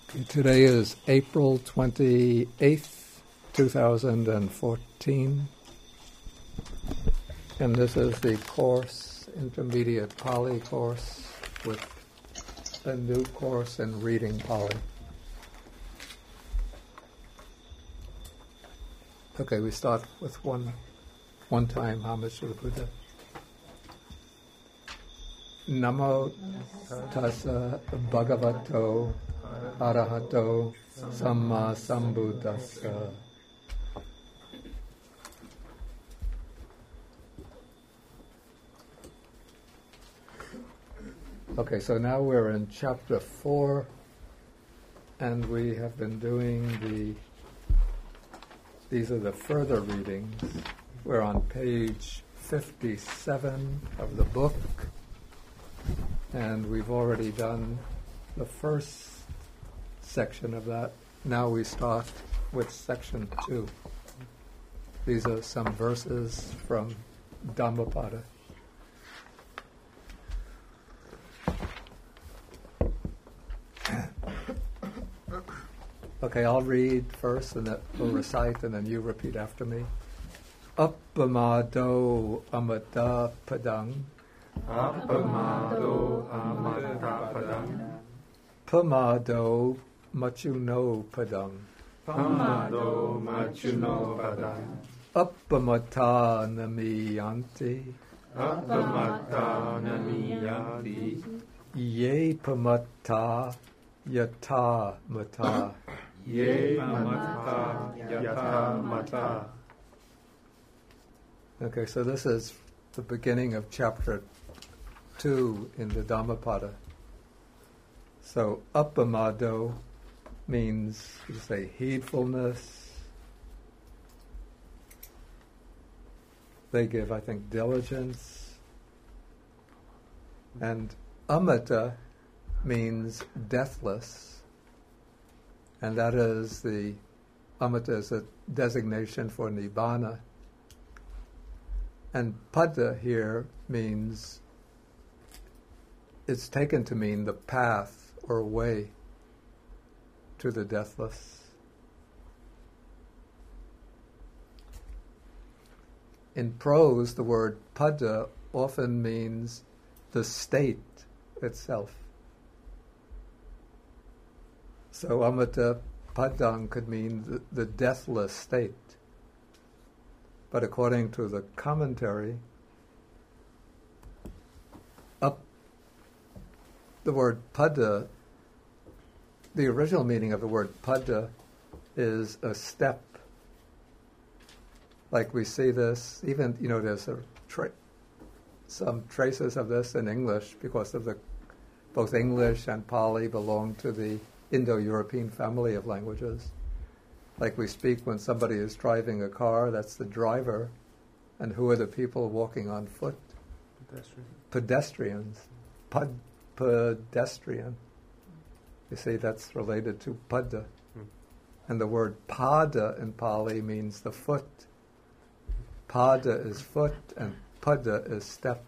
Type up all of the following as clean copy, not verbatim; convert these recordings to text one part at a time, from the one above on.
Today is April 28th, 2014, and this is the course, Intermediate Pali course, with a new course in reading Pali. Okay, we start with one time homage to the Buddha. Namo tassa bhagavato arahato samma sambuddhassa. Okay, so now we're in chapter 4, and we have been doing these are the further readings. We're on page 57 of the book, and we've already done the first section of that. Now we start with section 2. These are some verses from Dhammapada. Okay, I'll read first, and then we'll recite, and then you repeat after me. Appamado amata padang. Appamado amata padang. Pamado machuno padang. Pamado machuno padang. Appamata namiyanti. Appamata namiyanti. Ye pamata yata mata. Ye pamata yata mata. Okay, so this is the beginning of chapter 2 in the Dhammapada. So, appamado means, you say, heedfulness. They give, I think, diligence. And amata means deathless. And that is amata is a designation for nibbana. And pada here means, it's taken to mean the path or way to the deathless. In prose, the word pada often means the state itself. So amata padang could mean the deathless state. But according to the commentary, the word pada, the original meaning of the word pada is a step. Like we see this, even, there's some traces of this in English because of both English and Pali belong to the Indo-European family of languages. Like we speak when somebody is driving a car, that's the driver. And who are the people walking on foot? Pedestrians. Pedestrian. You see, that's related to pada. And the word pada in Pali means the foot. Pada is foot and pada is step.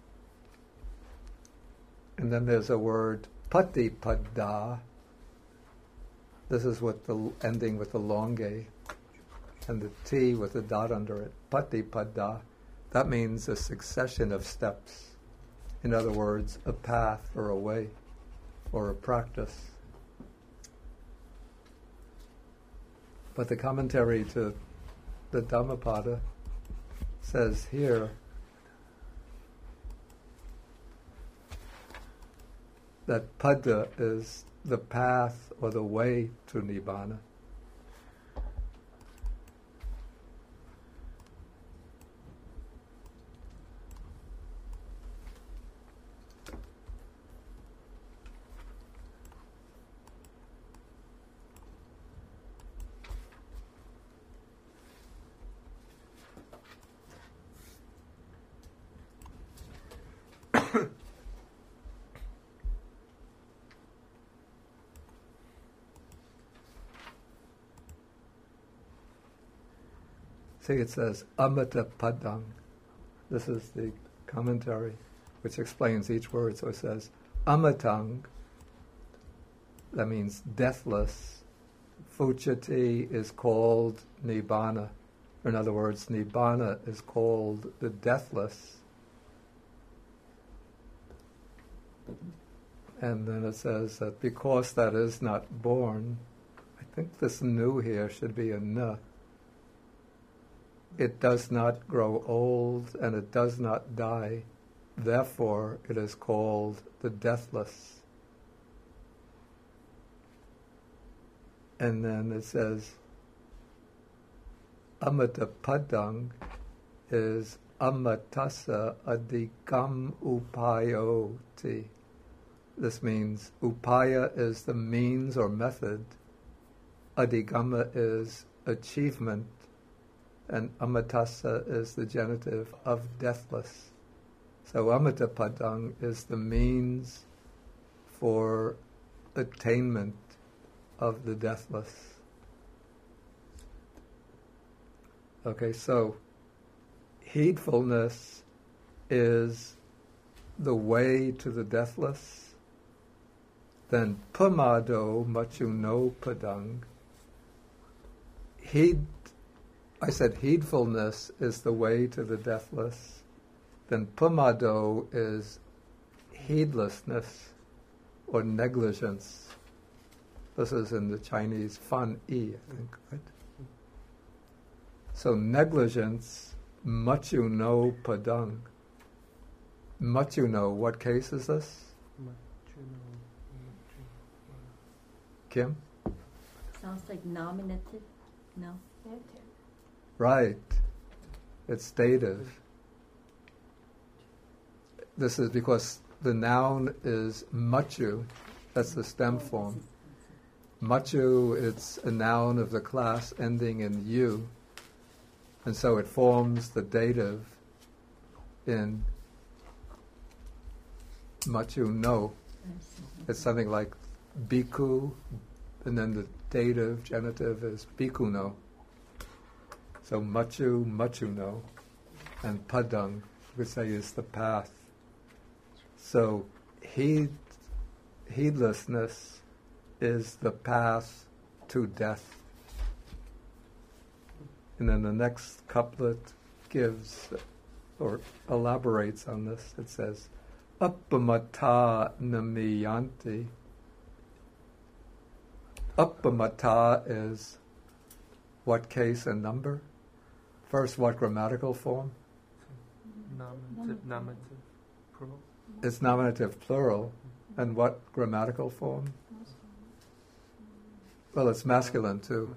And then there's a word patipada. This is with the ending with the longe and the T with the dot under it. Patipada. That means a succession of steps. In other words, a path or a way or a practice. But the commentary to the Dhammapada says here that pada is the path or the way to Nibbana. See, it says amata padang. This is the commentary which explains each word. So it says amatang that means deathless. Fuchati is called Nibbana. In other words, Nibbana is called the deathless. And then it says that because that is not born, I think this nu here should be a n. It does not grow old and it does not die. Therefore, it is called the deathless. And then it says, Amata Padang is Amatasa Adikam Upayoti. This means Upaya is the means or method, Adhigama is achievement, and Amatasa is the genitive of deathless. So Amata Padang is the means for attainment of the deathless. Okay, so heedfulness is the way to the deathless. Then pamado machuno padang. I said heedfulness is the way to the deathless. Then pamado is heedlessness or negligence. This is in the Chinese fan yi, I think, right? So negligence, machuno padang. Machuno, what case is this? Kim? Sounds like nominative. No? Right. It's dative. This is because the noun is machu. That's the stem form. Machu, it's a noun of the class ending in u. And so it forms the dative in machu no. It's something like bhikkhu, and then the dative, genitive is bhikkhuno. So machu, machuno, and padang, we say, is the path. So heedlessness is the path to death. And then the next couplet gives or elaborates on this. It says, Uppamata namiyanti. Uppamata is what case and number? First, what grammatical form? Nominative plural. It's nominative plural. And what grammatical form? Well, it's masculine too.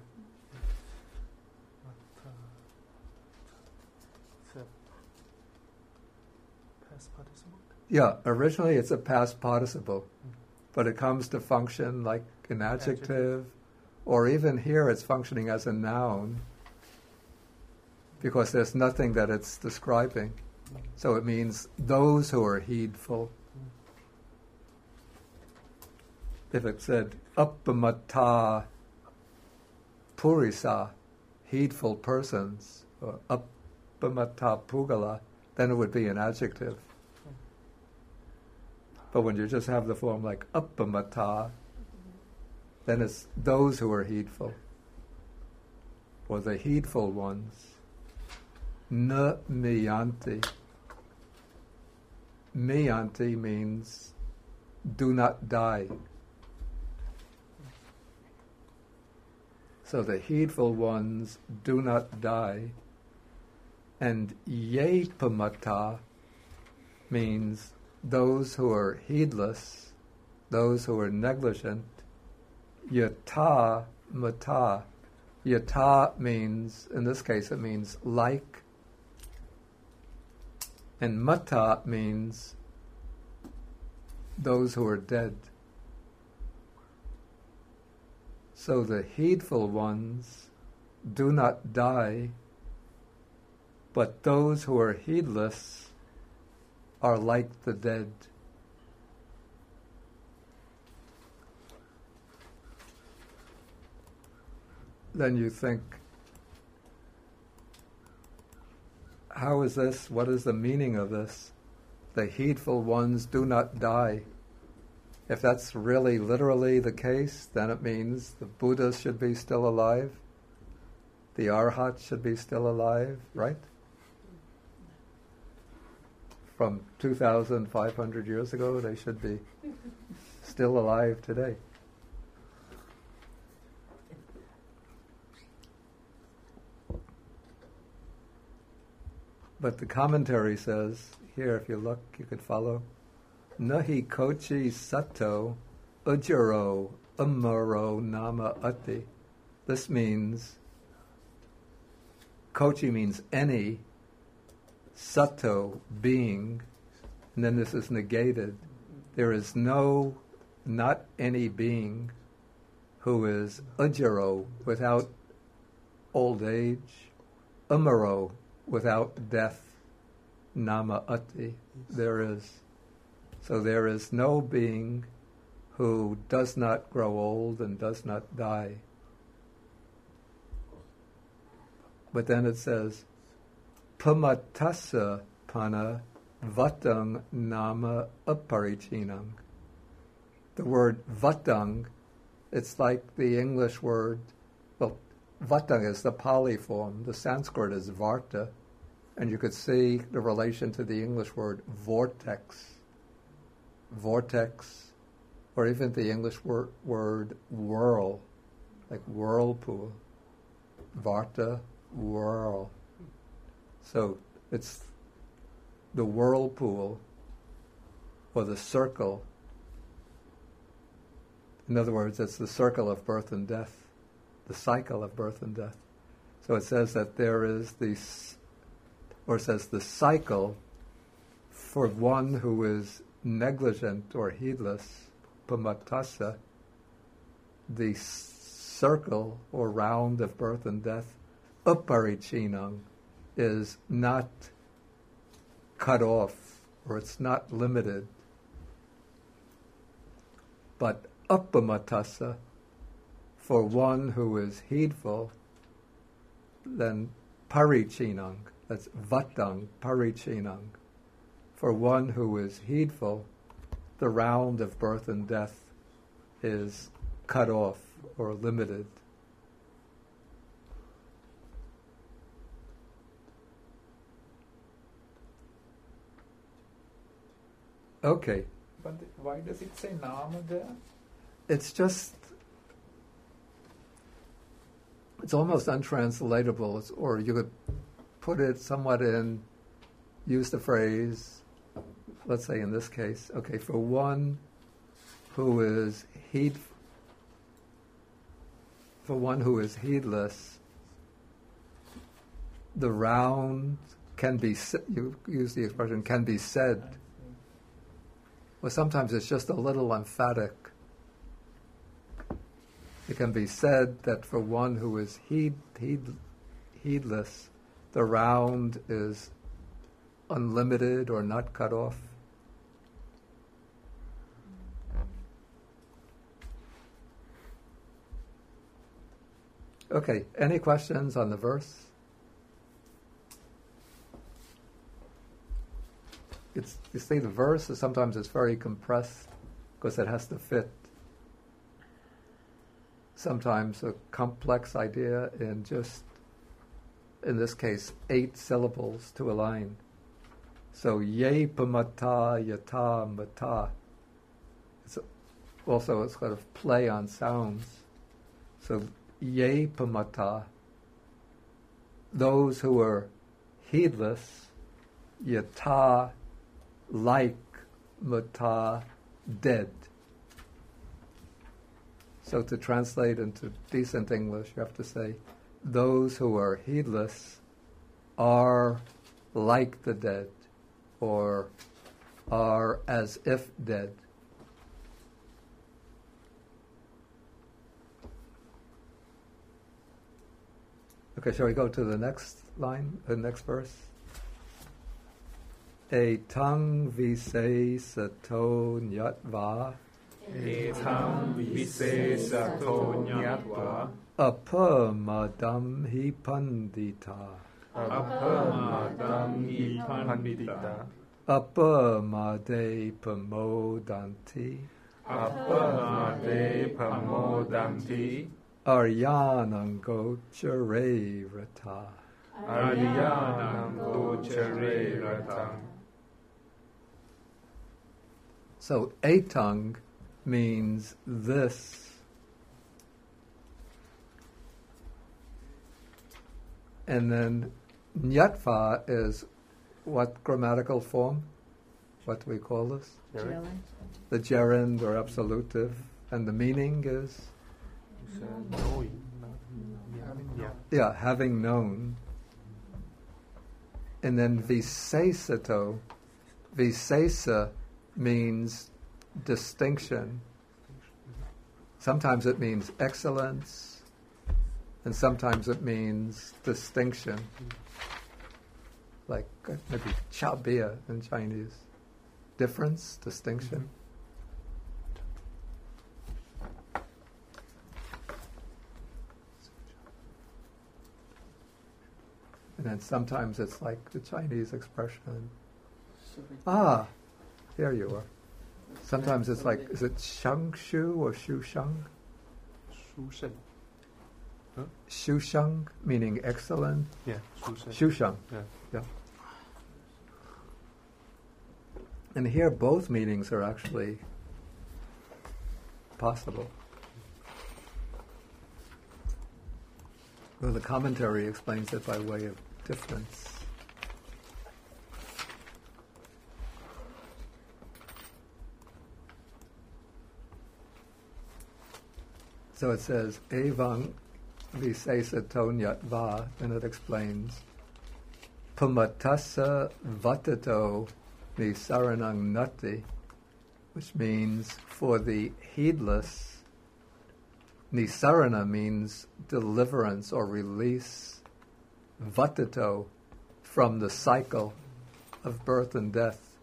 Past participle? Yeah, originally it's a past participle, but it comes to function like an adjective, or even here it's functioning as a noun because there's nothing that it's describing. So it means those who are heedful. If it said uppamata purisa, heedful persons, or uppamata pugala, then it would be an adjective. But when you just have the form like uppamata, then it's those who are heedful, or the heedful ones. Na miyanti. Miyanti means do not die. So the heedful ones do not die. And yepamata means those who are heedless, those who are negligent. Yata mata. Yata means, in this case it means like. And mata means those who are dead. So the heedful ones do not die, but those who are heedless are like the dead. Then you think, how is this? What is the meaning of this? The heedful ones do not die. If that's really literally the case, then it means the Buddhas should be still alive, the Arhats should be still alive, right? From 2,500 years ago, they should be still alive today. But the commentary says, here if you look, you could follow, Nahi kochi sato ujaro amaro nama ati. This means, kochi means any, sato, being, and then this is negated. There is not any being who is ujaro, without old age, amaro, without death, nama ati. There is no being who does not grow old and does not die. But then it says, pamatassa pana vatang nama aparichinang. The word vatang, it's like the English word, well, vatang is the Pali form, the Sanskrit is varta, and you could see the relation to the English word vortex, or even the English word whirl, like whirlpool, varta, whirl. So it's the whirlpool or the circle. In other words, it's the circle of birth and death, the cycle of birth and death. So it says that there is the cycle for one who is negligent or heedless, pamatassa, the circle or round of birth and death, aparichinang, is not cut off, or it's not limited. But appamatassa, for one who is heedful, then parichinang, that's vatang, parichinang. For one who is heedful, the round of birth and death is cut off or limited. Okay. But why does it say nama there? It's almost untranslatable, or you could put it somewhat use the phrase, let's say in this case, okay, for one who is heedless, the round can be, you use the expression, can be said. Well, sometimes it's just a little emphatic. It can be said that for one who is heedless, the round is unlimited or not cut off. Okay, any questions on the verse? You see, the verse is sometimes it's very compressed because it has to fit sometimes a complex idea in just, in this case, 8 syllables to a line. So, ye pamata yata mata. It's also it's kind of play on sounds. So, ye pamata, those who are heedless, yata, like, mata, dead. So to translate into decent English, you have to say, those who are heedless are like the dead, or are as if dead. Okay, shall we go to the next line, the next verse? Etang visesato nyatva Etam visesato nyatva apamadam hi pandita apamadam hi pandita apamade pamodanti Appamade Pamodanti Aryanam Gochare Rata. Aryanam Gochare Ratam. So Etang means this. And then Nyatva is what grammatical form? What do we call this? Gerund. The gerund or absolutive. And the meaning is? Knowing. Yeah. Yeah, having known. And then Visesato. Visesa means distinction. Sometimes it means excellence, and sometimes it means distinction. Like maybe chabia in Chinese. Difference, distinction. And then sometimes it's like the Chinese expression. Ah, here you are. Sometimes it's like, is it shang shu or shu shang? Shushen. Shu shang, meaning excellent. Yeah, Shushen. Shu shang. Yeah. And here both meanings are actually possible. Well, the commentary explains it by way of difference. So it says, Evang Visesatonyat Va, and it explains, Pumatasa Vatato Nisaranang Nati, which means for the heedless. Nisarana means deliverance or release. Vatato, from the cycle of birth and death.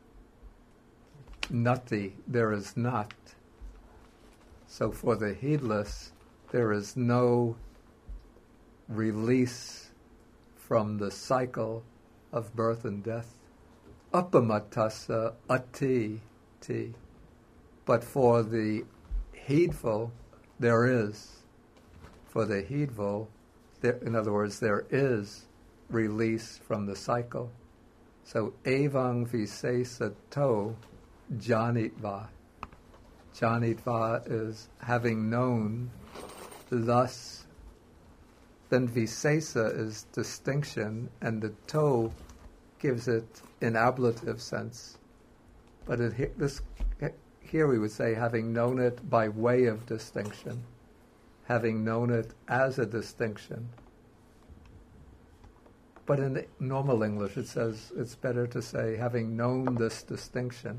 Nati, there is not. So for the heedless, there is no release from the cycle of birth and death. Upamatasa ati ti. But for the heedful, there is. For the heedful, in other words, there is release from the cycle. So evang visesato janitva. Janitva is having known, thus. Then visesa is distinction, and the to gives it in ablative sense. But here we would say having known it by way of distinction, having known it as a distinction. But in normal English it says it's better to say having known this distinction.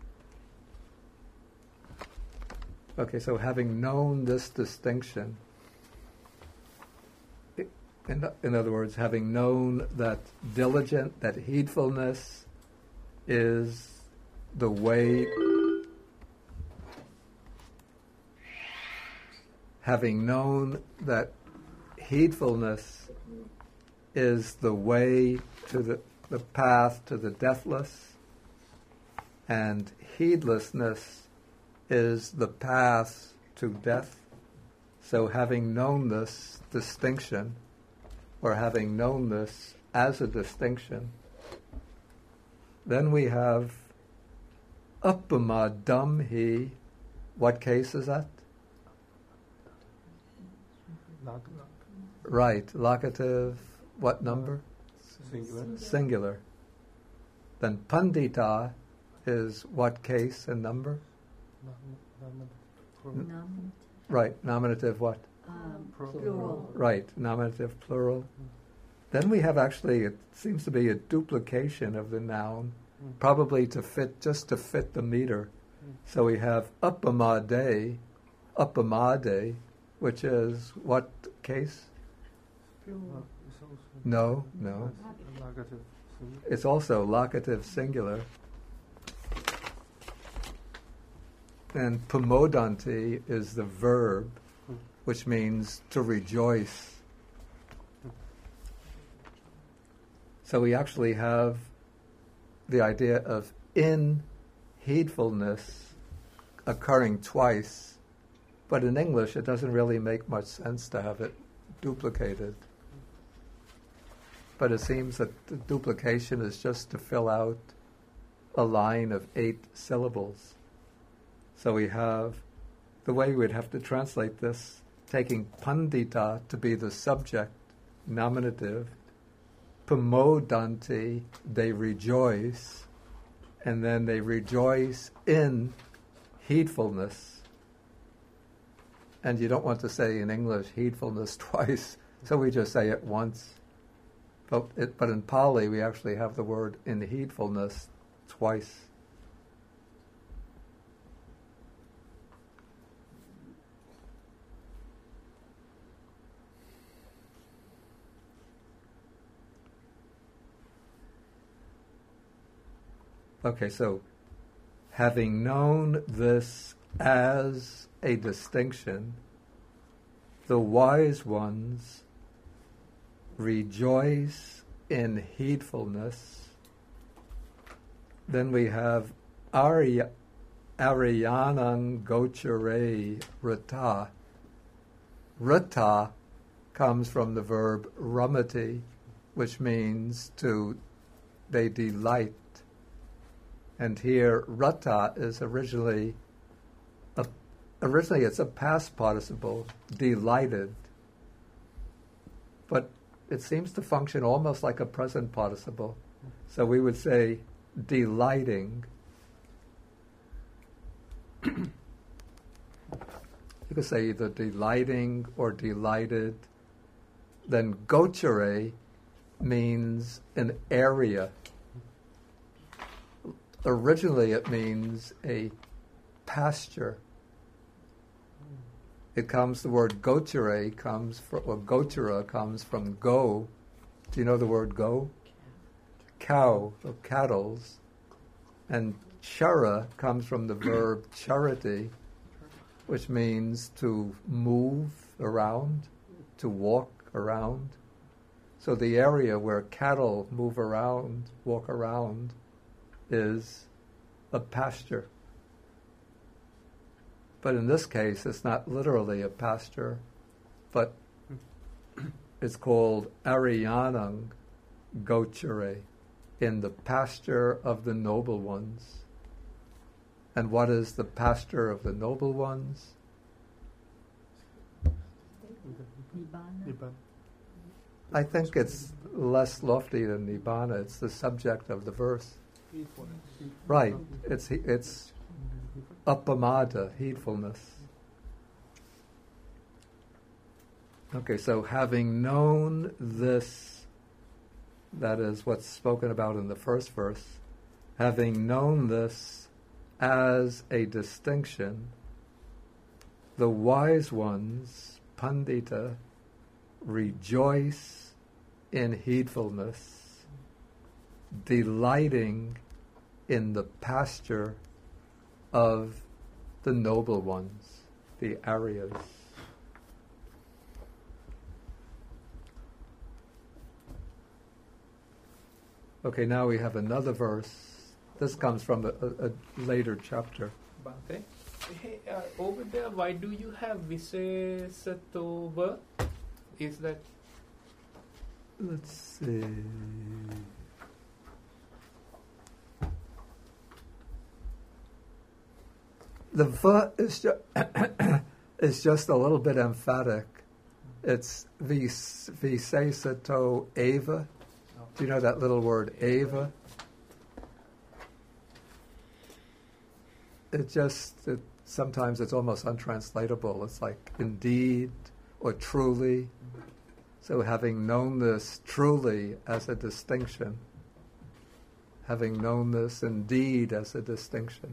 Okay, so having known this distinction, in other words, having known that diligent, that heedfulness is the way, having known that heedfulness is the way to the path to the deathless, and heedlessness is the path to death. So having known this distinction, or having known this as a distinction, then we have uppamadamhi. What case is that? Right, locative, what number? Singular. Singular. Then pandita is what case and number? Nominative. Right, nominative what? Plural. Right, nominative plural. Then we have actually, it seems to be a duplication of the noun, probably just to fit the meter. So we have uppamade, which is what case? Plural. No. Locative. It's also locative singular. And pamodanti is the verb, which means to rejoice. So we actually have the idea of in heedfulness, occurring twice, but in English it doesn't really make much sense to have it duplicated. But it seems that the duplication is just to fill out a line of 8 syllables. So we have, the way we'd have to translate this, taking pandita to be the subject, nominative, pamodanti, they rejoice, and then they rejoice in heedfulness. And you don't want to say in English heedfulness twice, so we just say it once. But in Pali, we actually have the word in heedfulness twice. Okay, so having known this as a distinction, the wise ones rejoice in heedfulness. Then we have Ariyanang Gochere Rata. Rata comes from the verb ramati, which means they delight. And here, rata is originally it's a past participle, delighted. But it seems to function almost like a present participle. So we would say delighting. You could say either delighting or delighted. Then gochere means an area. Originally it means a pasture. The word gochere gochera comes from go. Do you know the word go? Cow, or cattles. And chara comes from the verb charity, which means to move around, to walk around. So the area where cattle move around, walk around, is a pasture. But in this case, it's not literally a pasture, but it's called Ariyanang Gochere, in the pasture of the noble ones. And what is the pasture of the noble ones? Nibbana. I think it's less lofty than Nibbana. It's the subject of the verse. Right. It's appamada, heedfulness. Okay, so having known this, that is what's spoken about in the first verse, having known this as a distinction, the wise ones, pandita, rejoice in heedfulness, delighting in the pasture of the noble ones, the Aryas. Okay, now we have another verse. This comes from a later chapter. Bhante, hey, over there, why do you have Visesatova? Is that? Let's see. The va is just a little bit emphatic. It's visesato eva. Do you know that little word eva? Sometimes it's almost untranslatable. It's like indeed or truly. So having known this truly as a distinction, having known this indeed as a distinction.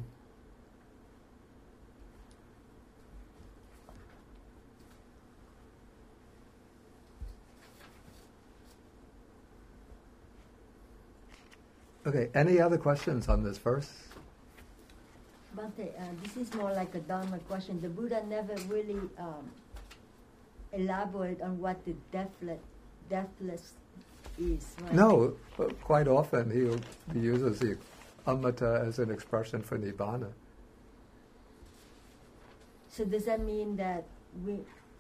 Okay, any other questions on this verse? Bhante, this is more like a Dharma question. The Buddha never really elaborated on what the deathless is, right? No, but quite often he uses the amata as an expression for nibbana. So does that mean that we're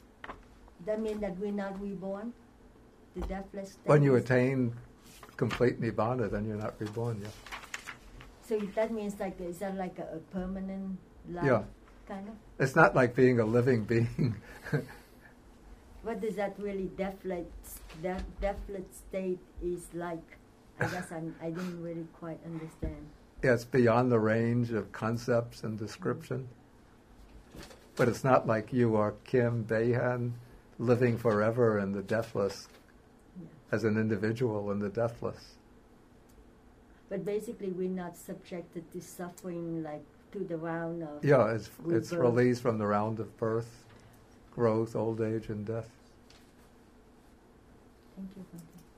not reborn? The deathless state? When you attain complete nibbana, then you're not reborn, yeah. So that means like, is that like a permanent life? Yeah. Kind of? It's not like being a living being. What does that really deathless state is like? I guess I didn't really quite understand. Yeah, it's beyond the range of concepts and description. But it's not like you are Kim Behan living forever in the deathless, as an individual in the deathless. But basically we're not subjected to suffering like to the round of... Yeah, it's rebirth. released from the round of birth, growth, old age, and death. Thank you.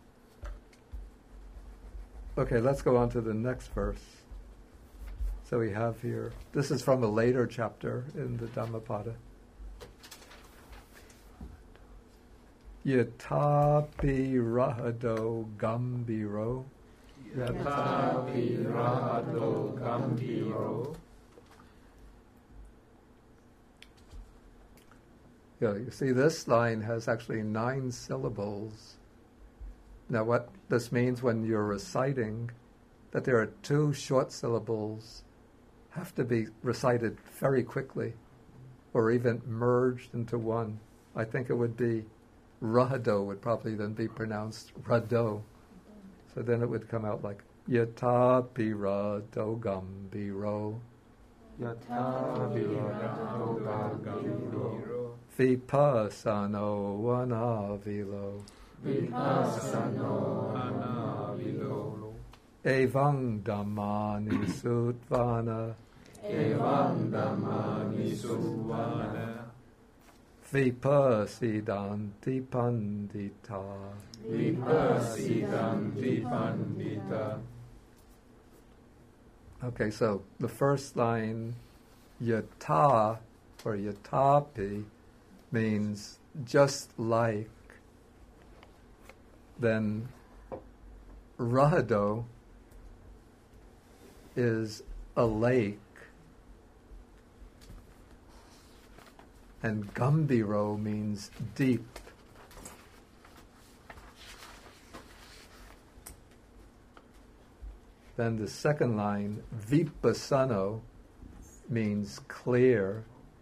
Okay, let's go on to the next verse. So we have here, this is from a later chapter in the Dhammapada. Yatapi rahado gambiro. Yatapi rahado gambiro. Yeah, you see, this line has actually 9 syllables. Now, what this means when you're reciting, that there are 2 short syllables have to be recited very quickly, or even merged into one. I think it would be rahado would probably then be pronounced rado. So then it would come out like yatapi rado gambiro. Yatapi rahado gambiro. Vipassano anavilo. Vipassano anavilo. Evang dhammani sutvana. Evang dhammani sutvana. Vipassidanti pandita. Vipassidanti pandita. Okay, so the first line, yata or yatapi, means just like. Then rahado is a lake, and gambiro means deep. Then the second line, vipassano, means clear.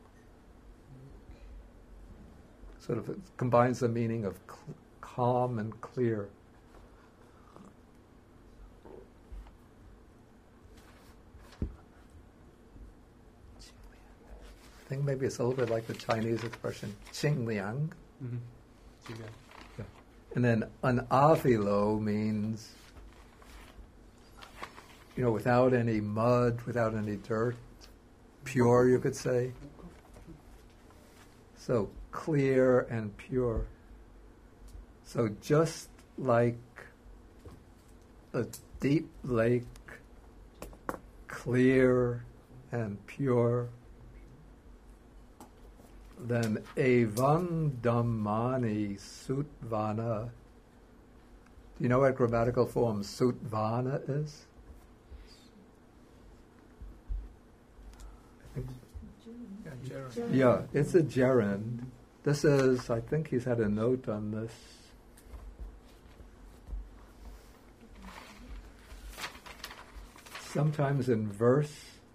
Sort of it combines the meaning of calm and clear. I think maybe it's a little bit like the Chinese expression, qingliang. Mm-hmm. Yeah. And then anavilo means, without any mud, without any dirt, pure, you could say. So clear and pure. So just like a deep lake, clear and pure, then evang dhammani sutvana. Do you know what grammatical form sutvana is? Yeah, it's a gerund. This is, I think he's had a note on this. Sometimes in verse,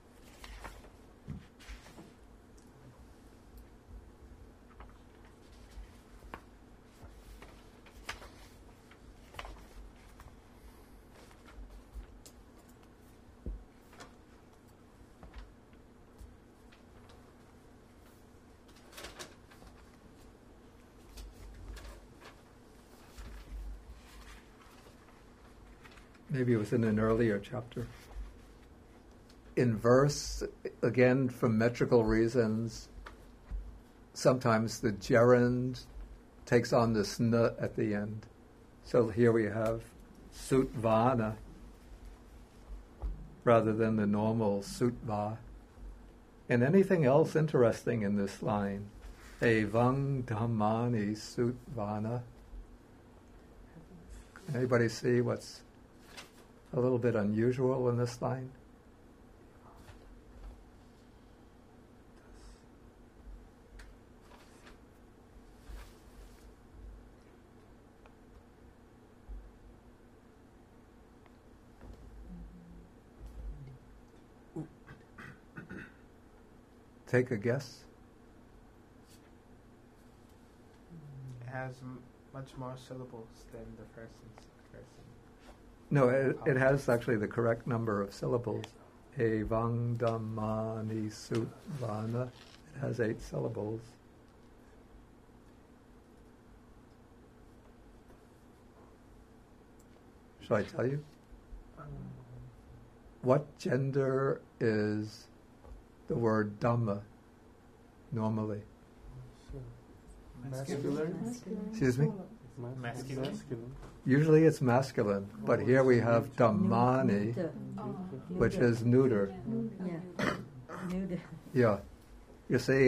maybe it was in an earlier chapter. In verse, again, for metrical reasons, sometimes the gerund takes on this n at the end. So here we have sutvana rather than the normal sutva. And anything else interesting in this line? Evang dhammani sutvana. Anybody see what's a little bit unusual in this line? take a guess? It has much more syllables than the first person. No, it has actually the correct number of syllables. Evang Dhammani Sutvana. It has 8 syllables. Shall I tell you? What gender is the word Dhamma normally? Masculine. Excuse me? Masculine. Usually it's masculine, but here we have Dhammani, which is neuter. Yeah. Neuter. Yeah. You see,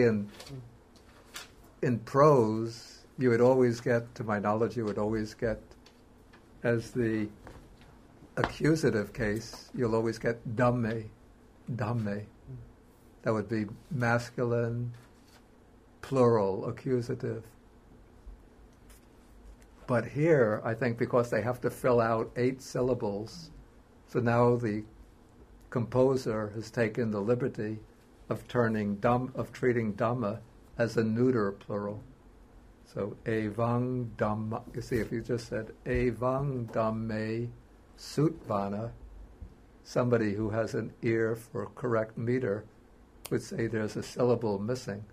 in prose, you would always get, to my knowledge, you would always get, as the accusative case, you'll always get dhamme, dhamme. That would be masculine, plural, accusative. But here, I think because they have to fill out 8 syllables, so now the composer has taken the liberty of treating Dhamma as a neuter plural. So evang Dhamma. You see, if you just said evang Dhamme Sutvana, somebody who has an ear for correct meter would say there's a syllable missing.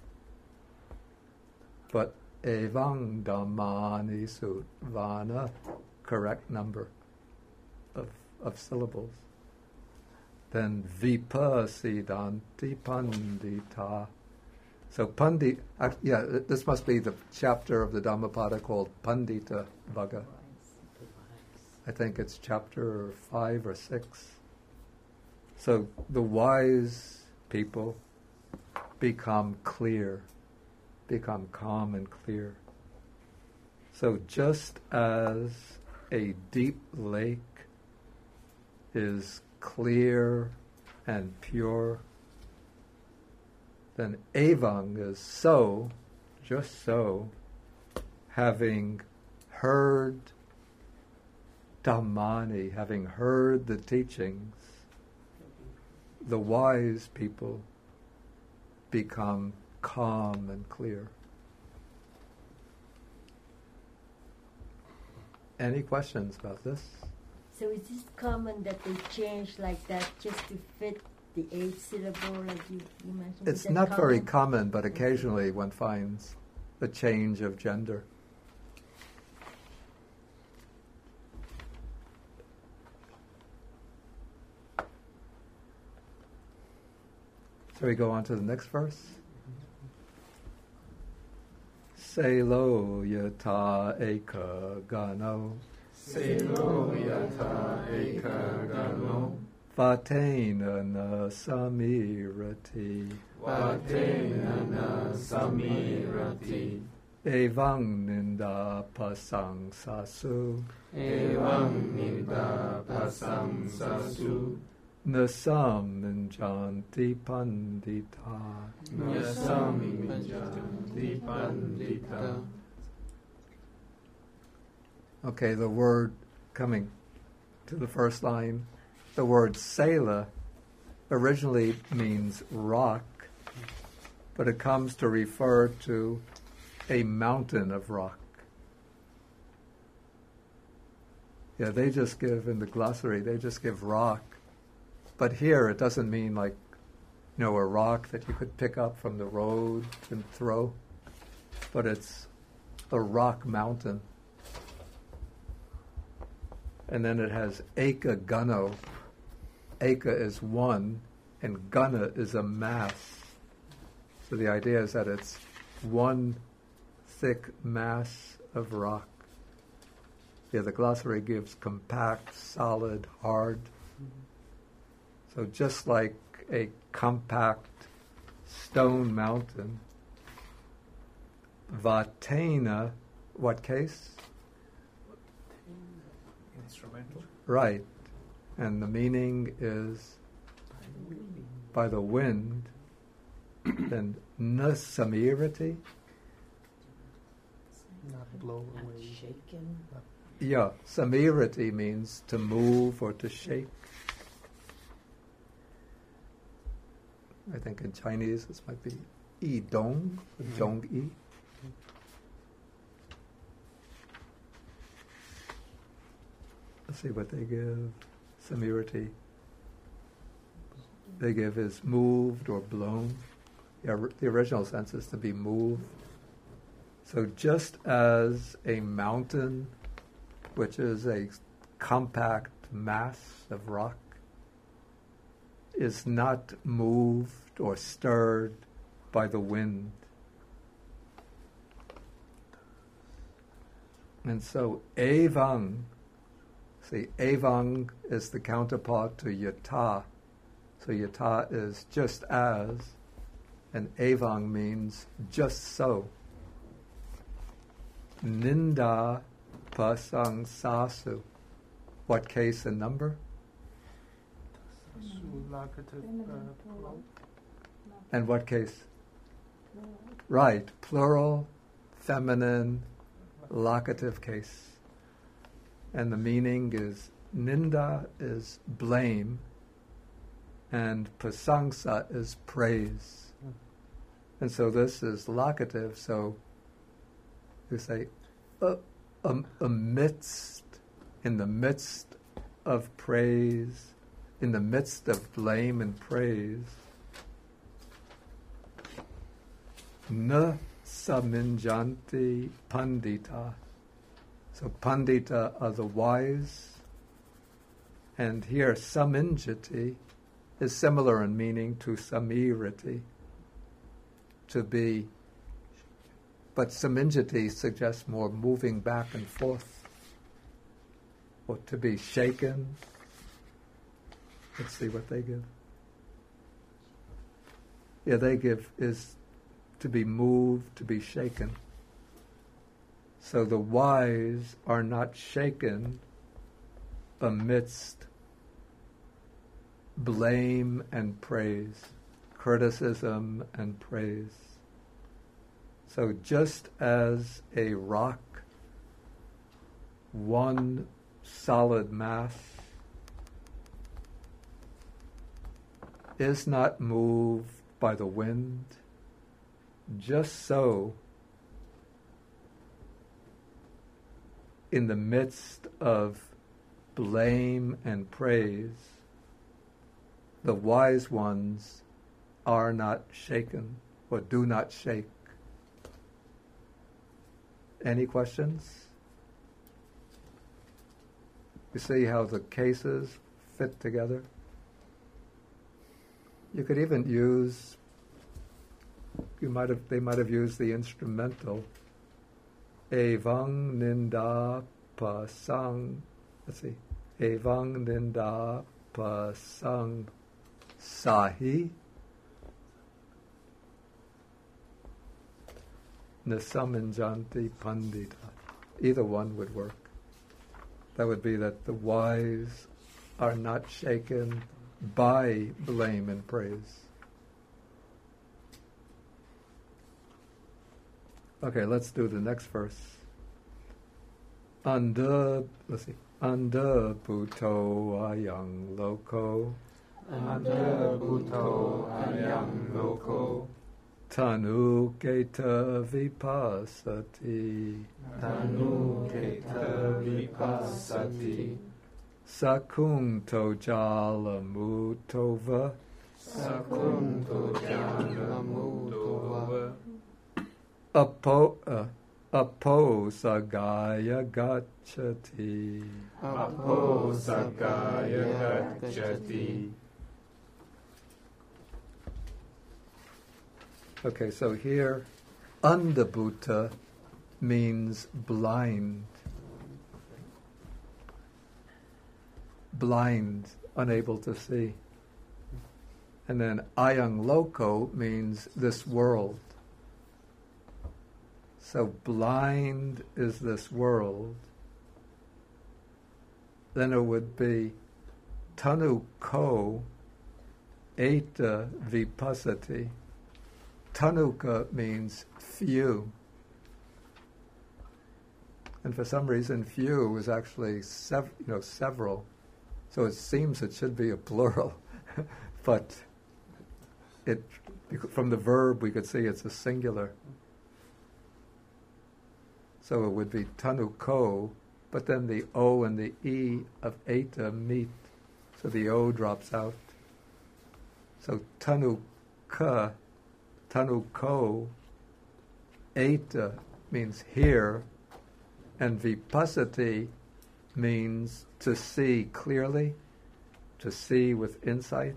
But evang Dhammani Sutvana, correct number of syllables. Then vipasidanti pandita. So pandit, this must be the chapter of the Dhammapada called Pandita Vagga. I think it's chapter 5 or 6. So the wise people become clear, become calm and clear. So just as a deep lake is clear and pure, then evang is so, just so, having heard Dhammani, having heard the teachings, the wise people become calm and clear. Any questions about this? So is this common that they change like that just to fit the 8 syllable like you mentioned? It's not very common, but occasionally one finds a change of gender. So we go on to the next verse. Selo yata eka gano. Selo yata eka gano. Vatena na samirati. Vatena na samirati. Evang ninda pasang sasu. Evang ninda pasang sasu. Nasam minjanti pandita. Nasam minjanti pandita. Okay, the word coming to the first line, the word Sela originally means rock, but it comes to refer to a mountain of rock. Yeah, they just give, in the glossary, they just give rock. But here it doesn't mean like, a rock that you could pick up from the road and throw, but it's a rock mountain. And then it has eka gano. Eka is one, and gana is a mass. So the idea is that it's one thick mass of rock. Yeah, the glossary gives compact, solid, hard. So just like a compact stone mountain, vatena, what case? Instrumental. Right. And the meaning is by the wind. Then nasamirati. Not blow away. Shaken. Yeah, samirati means to move or to shake. I think in Chinese this might be yi dong, zhong yi. Let's see what they give. Samirati. They give is moved or blown. The original sense is to be moved. So just as a mountain, which is a compact mass of rock, is not moved or stirred by the wind. And so evang, see, evang is the counterpart to yata. So yata is just as, and evang means just so. Ninda pasang sasu. What case and number? And what case? Right, plural, feminine, locative case. And the meaning is ninda is blame and prasangsa is praise. And so this is locative, so you say amidst, in the midst of praise, in the midst of blame and praise, na saminjanti pandita. So pandita are the wise, and here saminjati is similar in meaning to samirati, to be, but saminjati suggests more moving back and forth, or to be shaken. Let's see what they give. Yeah, they give is to be moved, to be shaken. So the wise are not shaken amidst blame and praise, criticism and praise. So just as a rock, one solid mass, is not moved by the wind, just so in the midst of blame and praise, the wise ones are not shaken or do not shake. Any questions? You see how the cases fit together? You could even use, they might have used the instrumental. Evang ninda pasang, let's see, evang ninda pasang sahi nasamanjanti pandita. Either one would work. That would be that the wise are not shaken by blame and praise. Okay, let's do the next verse. Anda buto ayang loko. Anda buto ayang loko. Tanu keta vipassati. Tanu keta vipassati. Sakunto jala mutova. Sakunto jala mutova. Apo sagaya gacchati. Apo sagaya gacchati. Okay, so here, andabhuta means blind. Blind, unable to see. And then ayang loko means this world. So blind is this world. Then it would be tanu ko eta vipassati. Tanuka means few. And for some reason, few is actually several. So it seems it should be a plural, but from the verb we could see it's a singular. So it would be tanuko, but then the O and the E of eta meet, so the O drops out. So tanuka, tanuko, eta means here, and vipassati means to see clearly, to see with insight.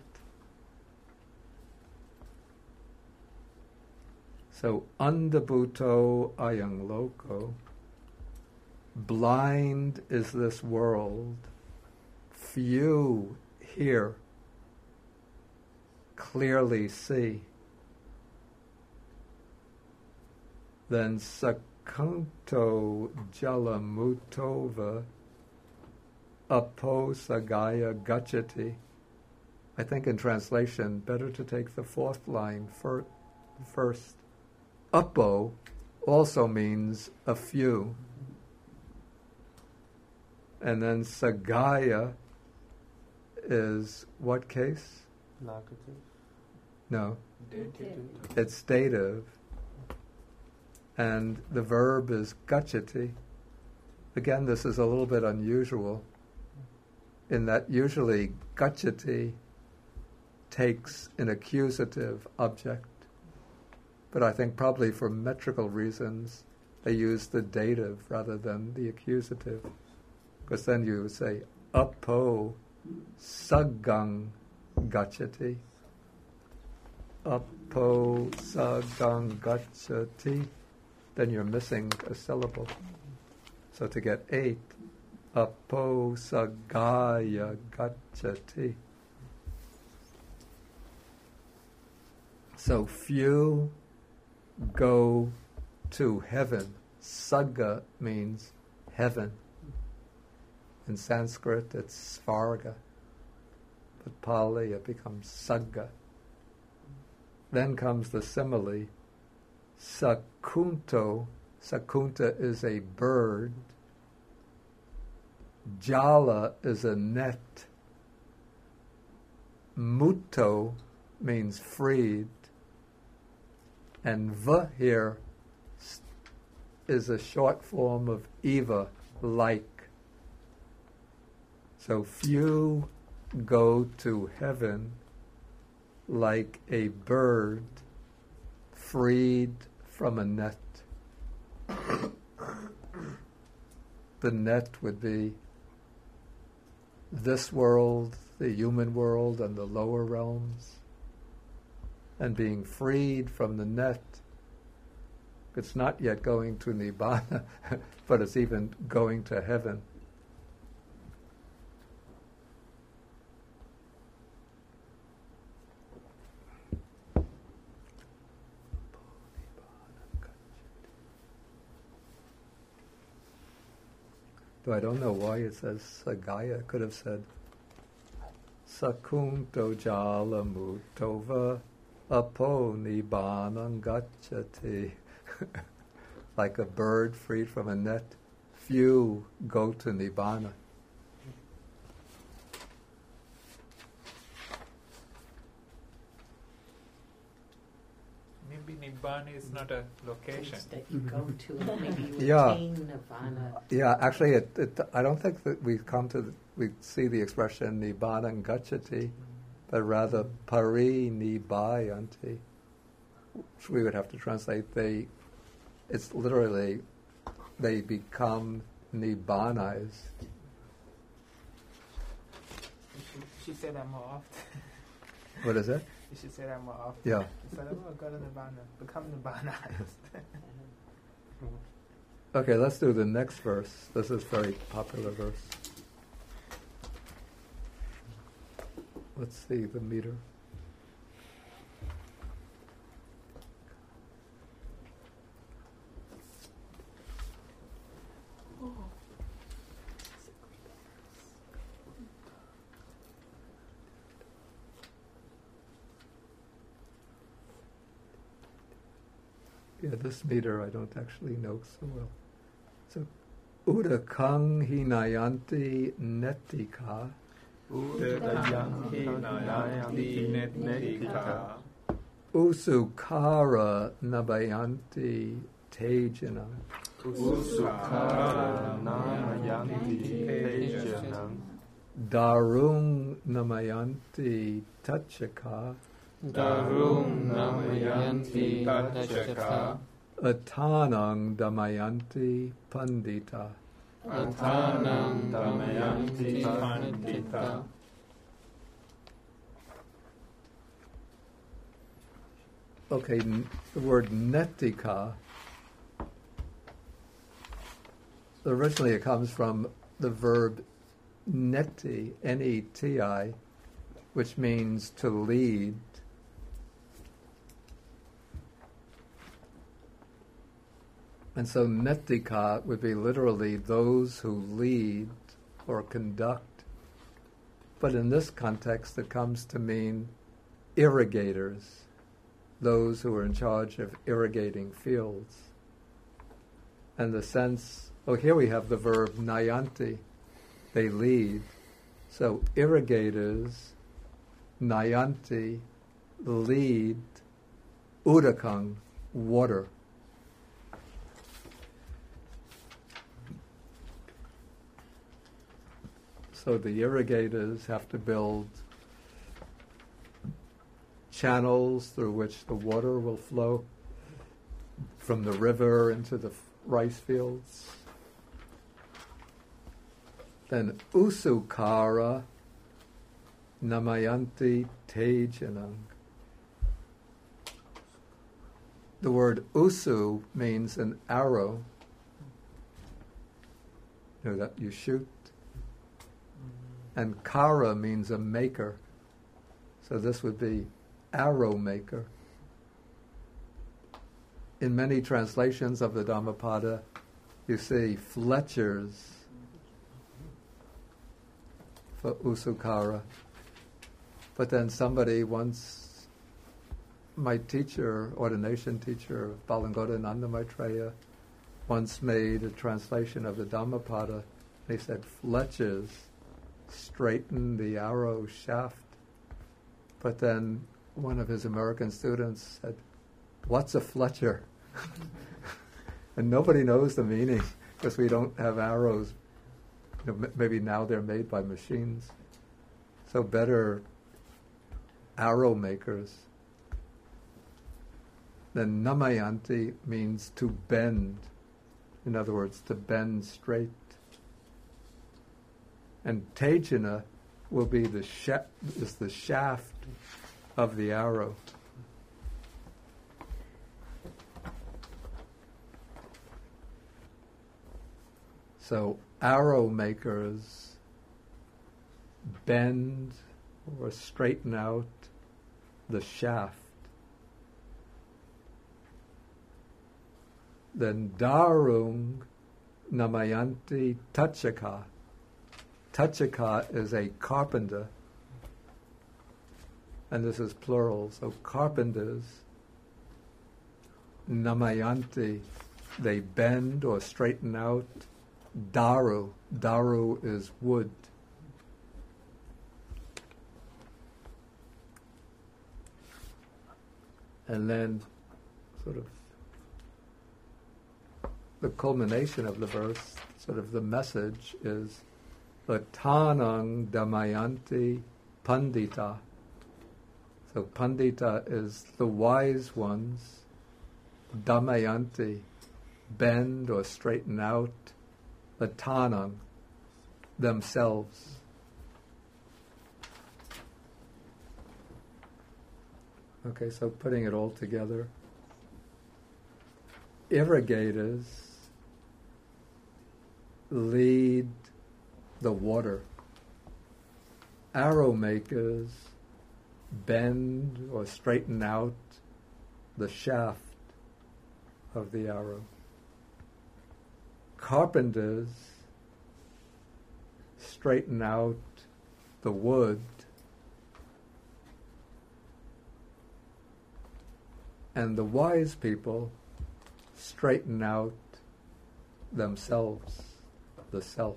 So andabhuto ayang loko, blind is this world, few here clearly see. Then sakanto jalamutova apo sagaya gachati. I think in translation, better to take the fourth line first. Apo also means a few. And then sagaya is what case? Locative. No. Dative. It's dative. And the verb is gachati. Again, this is a little bit unusual in that usually gachati takes an accusative object. But I think probably for metrical reasons they use the dative rather than the accusative. Because then you say, apo sagang gachati. Apo sagang gachati. Then you're missing a syllable. So to get 8, apo sagaya gachati. So few go to heaven. Saga means heaven. In Sanskrit it's Svarga, but Pali it becomes Saga. Then comes the simile, sakunto. Sakunta is a bird. Jala is a net. Muto means freed. And va here is a short form of eva, like. So few go to heaven like a bird freed from a net. The net would be this world, the human world, and the lower realms. And being freed from the net, it's not yet going to Nibbana, but it's even going to heaven. Though I don't know why it says Sagaya. It could have said Sakunto jala mutova apo nibbana gacchati. Like a bird freed from a net, few go to Nibbana. Maybe Nibbana is not a location. That you go to, and maybe you Yeah. attain nirvana. Yeah, actually, I don't think that we see the expression Nibbana gacchati, but rather pari nibbayanti, which we would have to translate. It's literally they become nibbanized. You should say that more often. What is it? You should say that more often. Yeah. It's like, oh, go to Nibbana, become Nibbanized. Okay, let's do the next verse. This is a very popular verse. Let's see the meter. Yeah, this meter I don't actually know so well. So, Udakang hinayanti netika Udakang hinayanti netika Usukara Nabayanti Tejana. Usukara Namayanti Tejanam. Darung Namayanti Tachaka. Darum Namayanti Tachaka. Atanang Damayanti Pandita. Atanam Damayanti Pandita. Okay, the word netika, originally it comes from the verb neti, N-E-T-I, which means to lead. And so netika would be literally those who lead or conduct. But in this context, it comes to mean irrigators, those who are in charge of irrigating fields. And the sense, here we have the verb nayanti, they lead. So irrigators, nayanti, lead, udakang, water. So the irrigators have to build channels through which the water will flow from the river into the rice fields. Then Usukara Namayanti Tejanang. The word usu means an arrow. You know that you shoot. And kara means a maker. So this would be arrow maker. In many translations of the Dhammapada, you see fletchers for usukara. But then somebody once, my teacher, ordination teacher, Balangodananda Maitreya, once made a translation of the Dhammapada. They said fletchers straighten the arrow shaft. But then one of his American students said, "What's a fletcher?" And nobody knows the meaning because we don't have arrows. Maybe now they're made by machines. So better arrow makers. Then namayanti means to bend. In other words, to bend straight. And tejana will be the shaft of the arrow. So arrow makers bend or straighten out the shaft. Then darung namayanti tachaka. Tachaka is a carpenter, and this is plural, so carpenters, namayanti, they bend or straighten out. Daru is wood. And then sort of the culmination of the verse, sort of the message is Atanang Damayanti Pandita. So Pandita is the wise ones. Damayanti, bend or straighten out. Atanang, themselves. Okay, so putting it all together. Irrigators lead the water. Arrow makers bend or straighten out the shaft of the arrow. Carpenters straighten out the wood. And the wise people straighten out themselves, the self.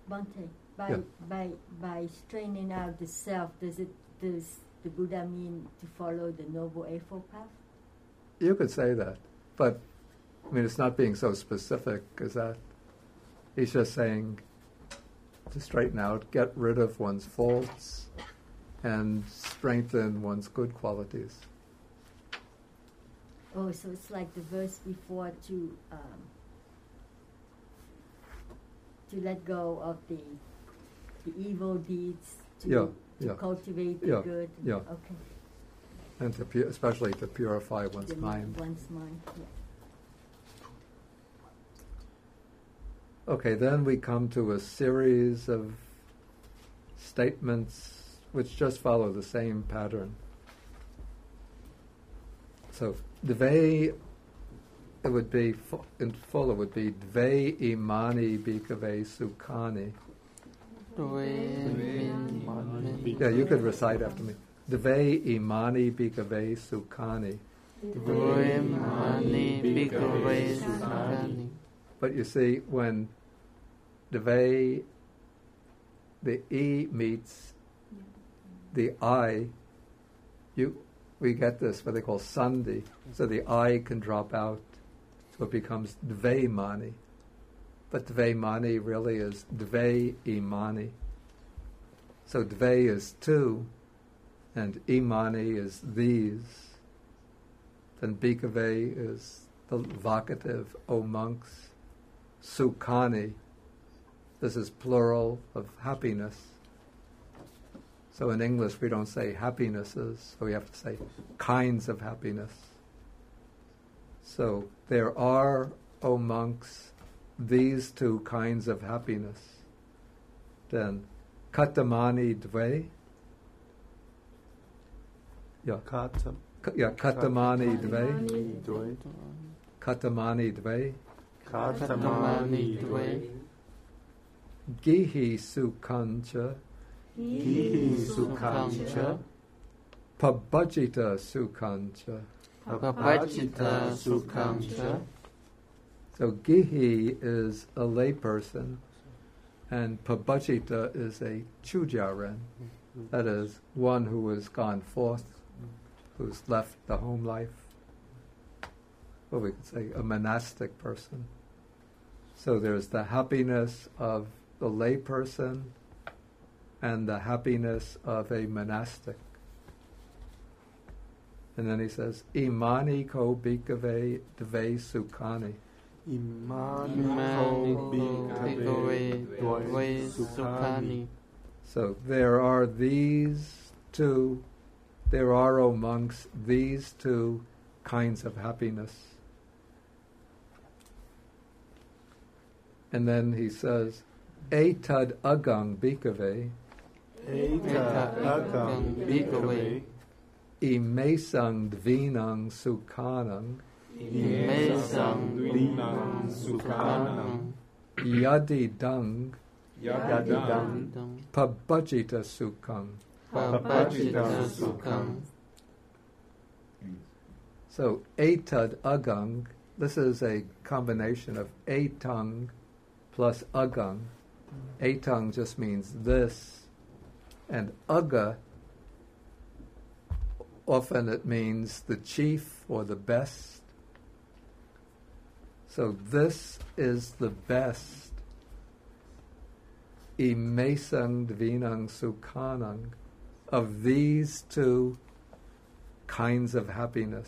Bhante, Yeah. by straightening out the self, does the Buddha mean to follow the Noble Eightfold Path? You could say that, but I mean, it's not being so specific as that. He's just saying to straighten out, get rid of one's faults, and strengthen one's good qualities. Oh, so it's like the verse before to let go of the evil deeds, to cultivate the good. Yeah. Okay. And to especially to purify one's mind. One's mind. Yeah. Okay, then we come to a series of statements which just follow the same pattern. So, dve, it would be, in full, it would be dve imani bhikkhave sukhani. Yeah, you could recite after me. Dve imani bhikkhave sukhani. But you see, when dve, the E meets the I, we get this, what they call sandhi. So the I can drop out, so it becomes dve mani. But dve mani really is dve imani. So dve is two, and imani is these. Then bhikkhave is the vocative, O monks. Sukhani, this is plural of happiness. So in English we don't say happinesses, so we have to say kinds of happiness. So there are, O monks, these two kinds of happiness. Then katamani dve. Katamani dve. Katamani dve. Gihi sukhancha. Pabhajita sukhancha. So Gihi is a layperson, and Pabhajita is a chujaren. That is, one who has gone forth, who's left the home life. Well, we could say a monastic person. So there's the happiness of the layperson and the happiness of a monastic. And then he says, Imani ko bhikkhave dve sukhani. So there are these two, there are, O monks, these two kinds of happiness. And then he says, Etad agang bhikkhave. Imesang dvinang sukhanang. Yadidang. Pabhajita sukhang. So, etad agang, this is a combination of etang plus agang. Etang just means this, and aga, often it means the chief or the best. So this is the best. Imesang dvinang sukhanang, of these two kinds of happiness.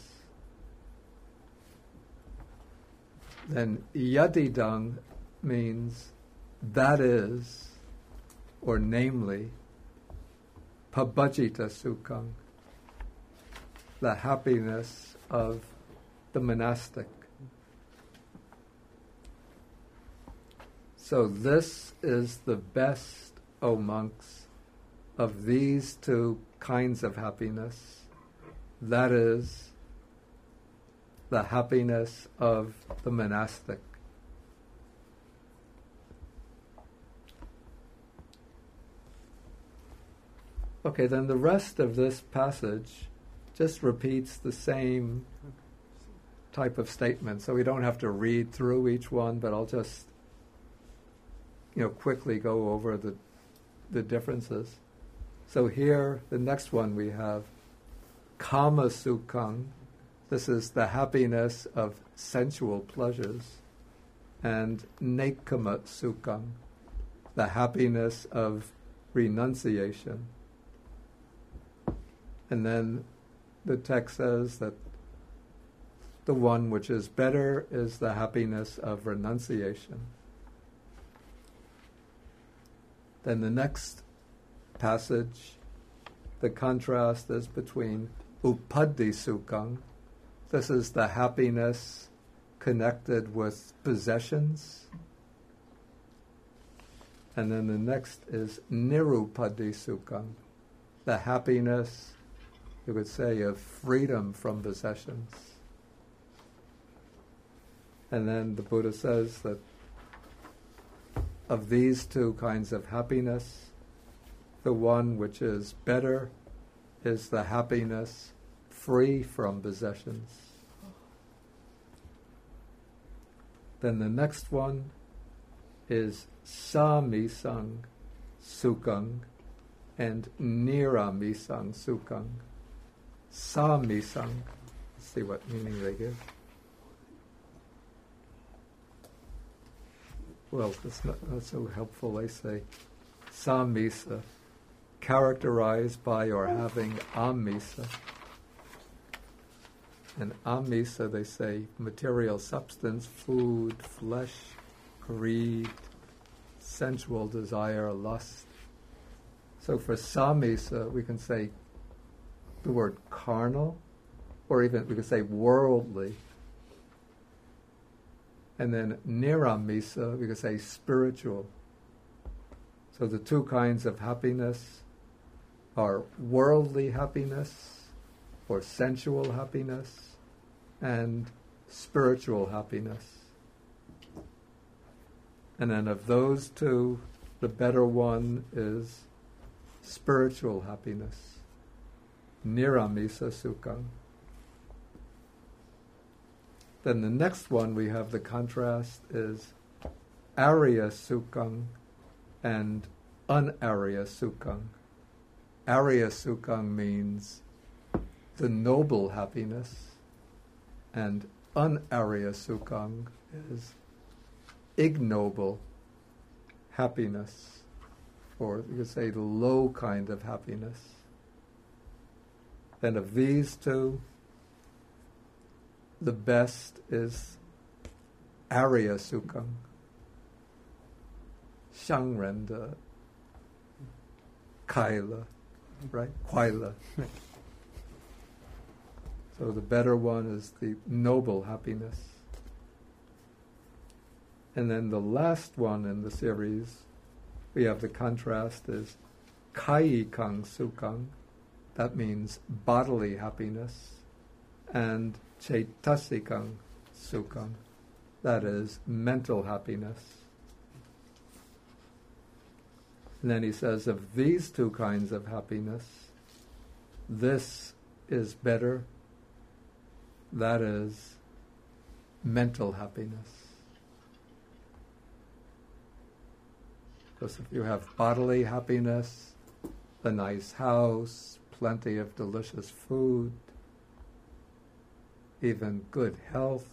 Then yadidang means that is, or namely, pabhajita sukhang, the happiness of the monastic. So this is the best, O monks, of these two kinds of happiness. That is the happiness of the monastic. Okay, then the rest of this passage just repeats the same type of statement. So we don't have to read through each one, but I'll just quickly go over the differences. So here, the next one we have Kama Sukhang. This is the happiness of sensual pleasures. And Nekama Sukhang, the happiness of renunciation. And then the text says that the one which is better is the happiness of renunciation. Then the next passage, the contrast is between Upaddi Sukhang. This is the happiness connected with possessions. And then the next is Nirupaddi Sukhang, the happiness, you would say, of freedom from possessions. And then the Buddha says that of these two kinds of happiness, the one which is better is the happiness free from possessions. Then the next one is Samisang Sukhang and Niramisang Sukhang. Samisang, let's see what meaning they give. Well, it's not so helpful. They say samisa, characterized by or having amisa. And amisa, they say, material substance, food, flesh, greed, sensual desire, lust. So for samisa, we can say the word carnal, or even we could say worldly. And then niramisa, we could say spiritual. So the two kinds of happiness are worldly happiness, or sensual happiness, and spiritual happiness. And then of those two, the better one is spiritual happiness, Niramisa Sukhang. Then the next one we have the contrast is Arya Sukhang and Unarya Sukhang. Arya Sukhang means the noble happiness, and Unarya Sukhang is ignoble happiness, or you could say the low kind of happiness. Then of these two, the best is Arya Sukhang. Shangrenda Kaila, right? Kaila. So the better one is the noble happiness. And then the last one in the series, we have the contrast is Kayikang Sukhang. That means bodily happiness. And Chaitasikang Sukhang. That is mental happiness. And then he says, of these two kinds of happiness, this is better. That is mental happiness. Because if you have bodily happiness, a nice house, plenty of delicious food, even good health,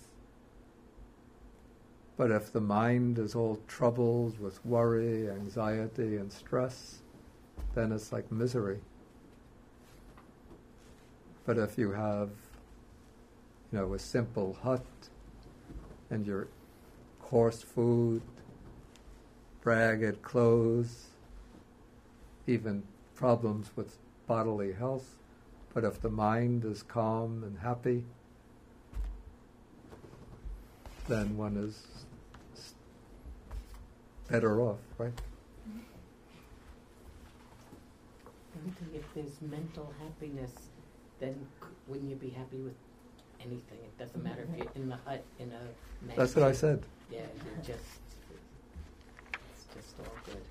but if the mind is all troubled with worry, anxiety, and stress, then it's like misery. But if you have, a simple hut and your coarse food, ragged clothes, even problems with bodily health, but if the mind is calm and happy, then one is better off, right? I think if there's mental happiness, then wouldn't you be happy with anything? It doesn't matter if you're in the hut, in a mansion. That's what I said. Yeah, it's just all good.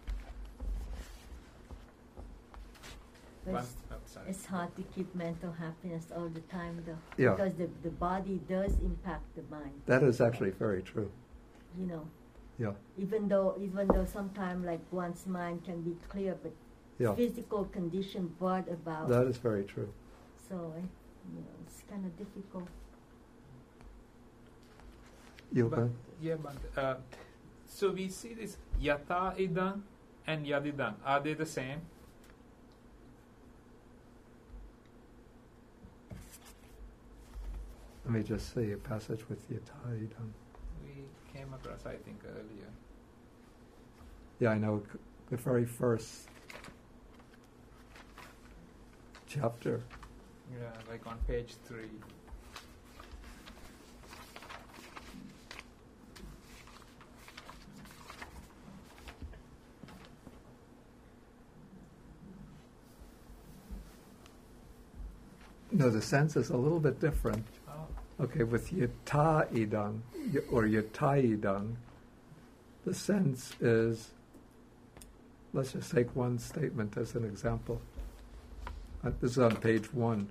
But Sorry. it's hard to keep mental happiness all the time, though. Yeah. Because the body does impact the mind. That is actually very true. Yeah, Even though sometimes like one's mind can be clear, but yeah. physical condition brought about. That is very true. So it's kind of difficult. Yoga. But so we see this yata idang and yadidang. Are they the same? Let me just see a passage with Yataidam. We came across, I think, earlier. Yeah, I know. The very first chapter. Yeah, like on page 3. No, the sense is a little bit different. Oh. Okay, with yata idang or yataidang, the sense is, let's just take one statement as an example. This is on page 1.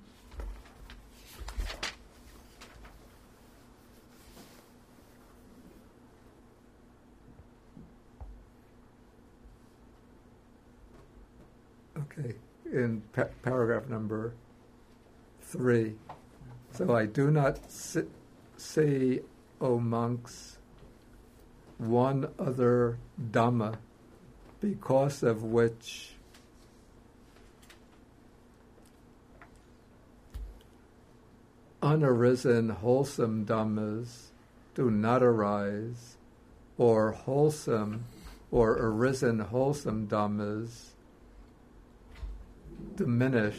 Okay, in paragraph number 3. So I do not say, O monks, one other Dhamma, because of which unarisen wholesome Dhammas do not arise, or wholesome or arisen wholesome Dhammas diminish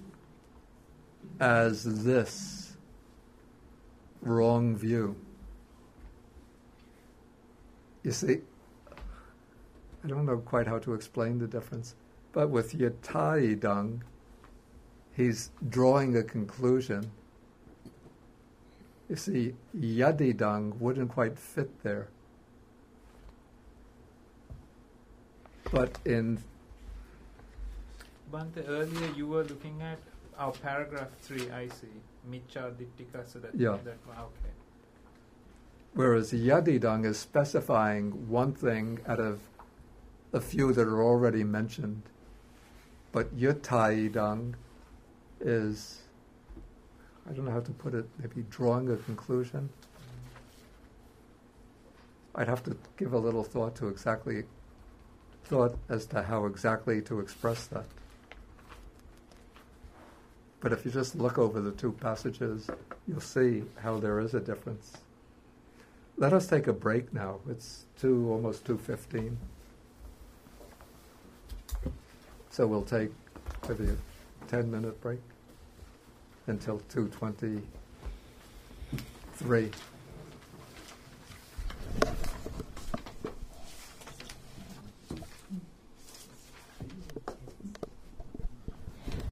as this wrong view. You see, I don't know quite how to explain the difference, but with Yataidang, he's drawing a conclusion. You see, Yadidang wouldn't quite fit there. But in... Bhante, earlier you were looking at our paragraph 3, I see. Miccha Dittika, so that, Yeah. that okay. Whereas Yadidang is specifying one thing out of a few that are already mentioned. But Yataidang is, I don't know how to put it, maybe drawing a conclusion. I'd have to give a little thought as to how exactly to express that. But if you just look over the two passages, you'll see how there is a difference. Let us take a break now. It's almost 2:15. So we'll take maybe a 10-minute break until 2:23.